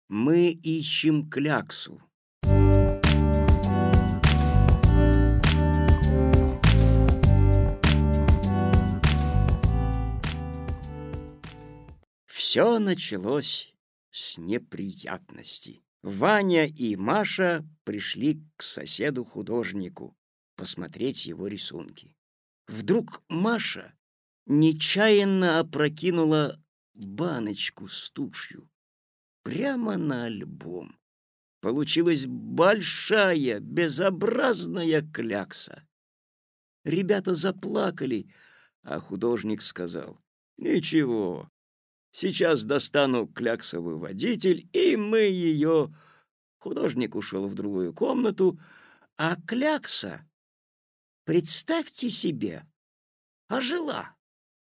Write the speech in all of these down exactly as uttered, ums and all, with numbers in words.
Мы ищем кляксу. Все началось с неприятностей. Ваня и Маша пришли к соседу-художнику посмотреть его рисунки. Вдруг Маша нечаянно опрокинула баночку с тушью прямо на альбом. Получилась большая, безобразная клякса. Ребята заплакали, а художник сказал: «Ничего, сейчас достану кляксовыводитель, и мы ее...» Художник ушел в другую комнату, а клякса, представьте себе, ожила,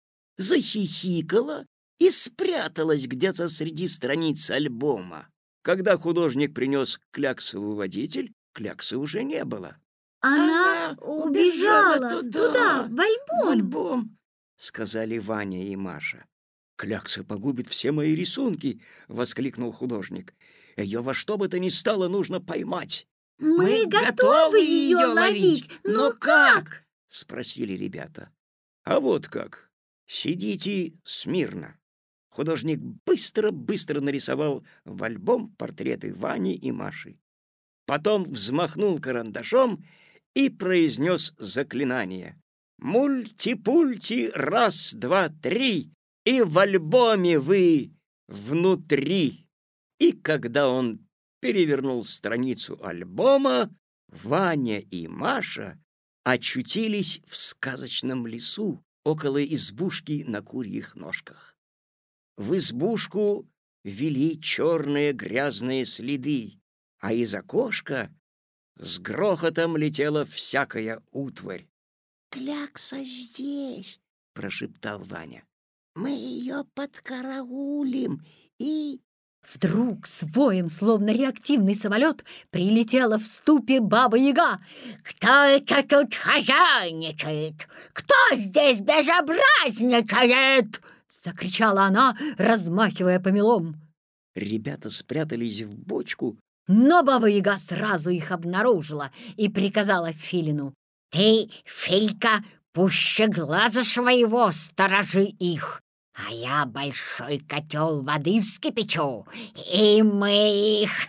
захихикала и спряталась где-то среди страниц альбома. Когда художник принес кляксовыводитель, кляксы уже не было. Она, Она убежала туда, туда, в альбом. В альбом, сказали Ваня и Маша. «Клякса погубит все мои рисунки!» — воскликнул художник. «Ее во что бы то ни стало нужно поймать!» «Мы, Мы готовы ее ловить, но как?» — спросили ребята. «А вот как! Сидите смирно!» Художник быстро-быстро нарисовал в альбом портреты Вани и Маши. Потом взмахнул карандашом и произнес заклинание. «Мульти-пульти, раз, два, три, и в альбоме вы внутри!» И когда он перевернул страницу альбома, Ваня и Маша очутились в сказочном лесу около избушки на курьих ножках. В избушку вели черные грязные следы, а из окошка с грохотом летела всякая утварь. «Клякса здесь!» — прошептал Ваня. «Мы ее подкараулим и...» Вдруг с воем, словно реактивный самолет, прилетела в ступе Баба-Яга. «Кто это тут хозяйничает? Кто здесь безобразничает?» — закричала она, размахивая помелом. Ребята спрятались в бочку, но Баба-Яга сразу их обнаружила и приказала Филину: «Ты, Филька, пуще глаза своего сторожи их, а я большой котел воды вскипячу, и мы их...»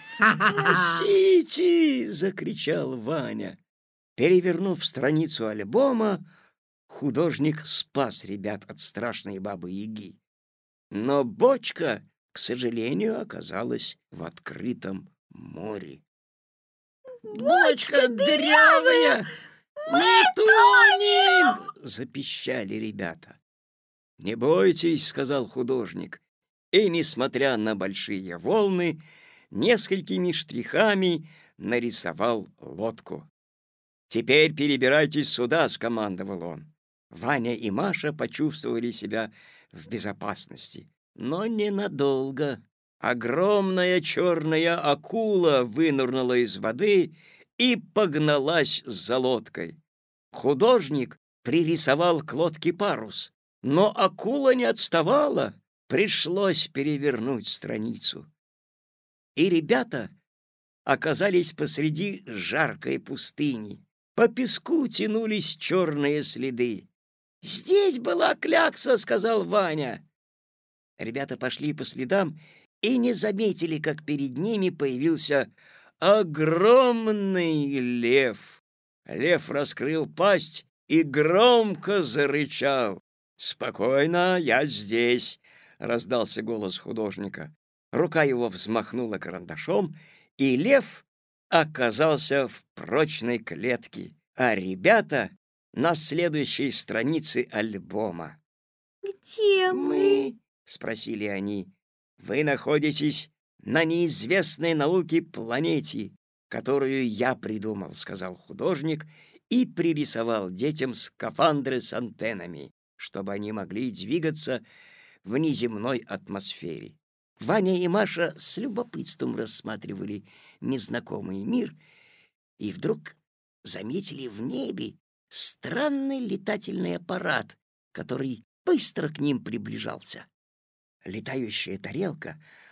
«Несите!» — закричал Ваня. Перевернув страницу альбома, художник спас ребят от страшной Бабы-Яги. Но бочка, к сожалению, оказалась в открытом море. «Бочка дырявая! Мы тонем!» — запищали ребята. «Не бойтесь», — сказал художник, и, несмотря на большие волны, несколькими штрихами нарисовал лодку. «Теперь перебирайтесь сюда», — скомандовал он. Ваня и Маша почувствовали себя в безопасности, но ненадолго. Огромная черная акула вынырнула из воды и погналась за лодкой. Художник пририсовал к лодке парус, но акула не отставала, пришлось перевернуть страницу. И ребята оказались посреди жаркой пустыни. По песку тянулись черные следы. «Здесь была клякса», — сказал Ваня. Ребята пошли по следам и не заметили, как перед ними появился огромный лев. Лев раскрыл пасть и громко зарычал. «Спокойно, я здесь», — раздался голос художника. Рука его взмахнула карандашом, и лев оказался в прочной клетке, а ребята — на следующей странице альбома. «Где мы?» — спросили они. «Вы находитесь на неизвестной науке планете, которую я придумал», — сказал художник и пририсовал детям скафандры с антеннами, чтобы они могли двигаться в неземной атмосфере. Ваня и Маша с любопытством рассматривали незнакомый мир и вдруг заметили в небе странный летательный аппарат, который быстро к ним приближался. Летающая тарелка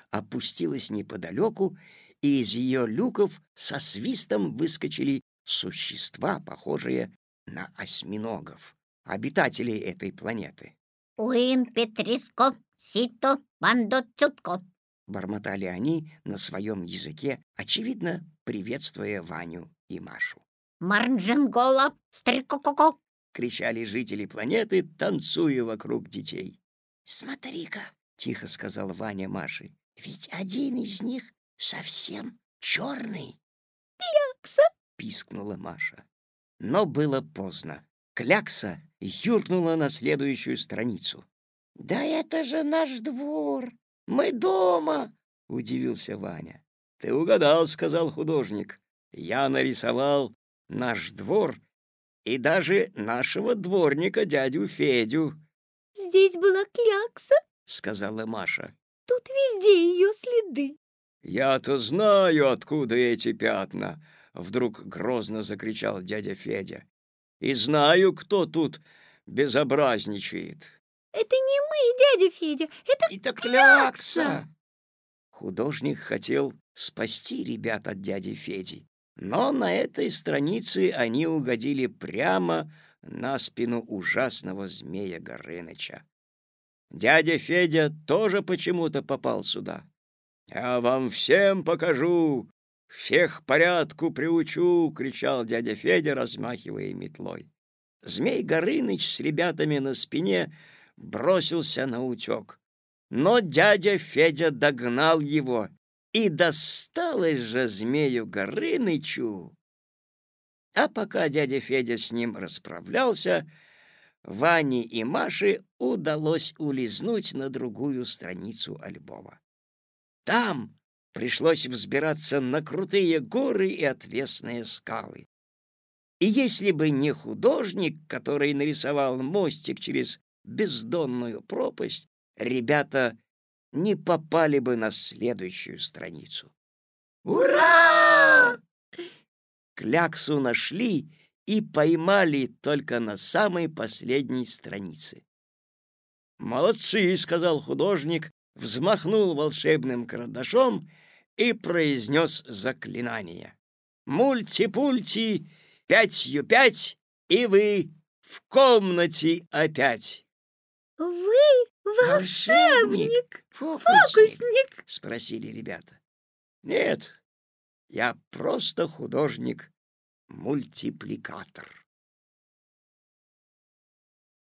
опустилась неподалеку, и из ее люков со свистом выскочили существа, похожие на осьминогов, обитателей этой планеты. «Уин Петриско, сито, бандо цутко!» Бормотали они на своем языке, очевидно, приветствуя Ваню и Машу. «Марнджингола, стрикококо!» — кричали жители планеты, танцуя вокруг детей. «Смотри-ка!» — тихо сказал Ваня Маше. «Ведь один из них совсем черный!» «Клякса!» — пискнула Маша. Но было поздно. Клякса юркнула на следующую страницу. «Да это же наш двор! Мы дома!» — удивился Ваня. «Ты угадал», — сказал художник. «Я нарисовал наш двор и даже нашего дворника, дядю Федю», «Здесь была клякса», — сказала Маша. «тут везде ее следы». «Я-то знаю, откуда эти пятна», — вдруг грозно закричал дядя Федя. «И знаю, кто тут безобразничает». «Это не мы, дядя Федя, это, это клякса!» клякса!» Художник хотел спасти ребят от дяди Феди, но на этой странице они угодили прямо на спину ужасного змея Горыныча. Дядя Федя тоже почему-то попал сюда. «Я вам всем покажу, всех порядку приучу!» — кричал дядя Федя, размахивая метлой. Змей Горыныч с ребятами на спине бросился на утек. Но дядя Федя догнал его, и досталось же змею Горынычу. А пока дядя Федя с ним расправлялся, Ване и Маше удалось улизнуть на другую страницу альбома. Там пришлось взбираться на крутые горы и отвесные скалы. И если бы не художник, который нарисовал мостик через бездонную пропасть, ребята не попали бы на следующую страницу. Ура! Кляксу нашли и поймали только на самой последней странице. «Молодцы!» — сказал художник, взмахнул волшебным карандашом и произнес заклинание. «Мульти-пульти, пятью пять, и вы в комнате опять!» «Вы волшебник, фокусник!» — спросили ребята. «Нет, я просто художник-мультипликатор».